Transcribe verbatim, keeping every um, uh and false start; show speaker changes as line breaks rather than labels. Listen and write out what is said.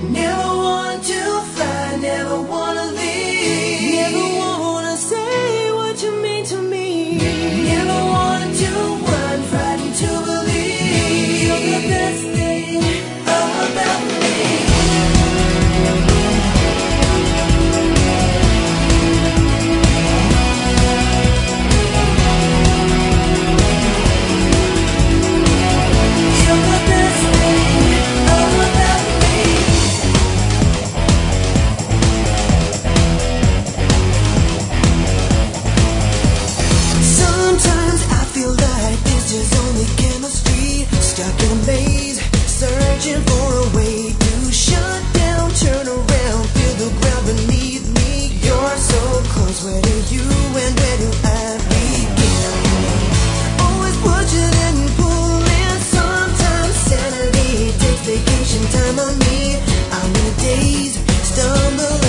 Never want to fly, never wanna leave.
Never wanna say what you mean to me.
Never want to run, frightened to believe. You're the best thing about me. You're the best thing about me.
Sometimes I feel like this is only chemistry. Stuck in a maze, searching for a way to shut down, turn around, feel the ground beneath me. You're so close, where do you and where do I begin? Always pushing and pulling, sometimes sanity takes vacation time on me. I'm in a daze, stumble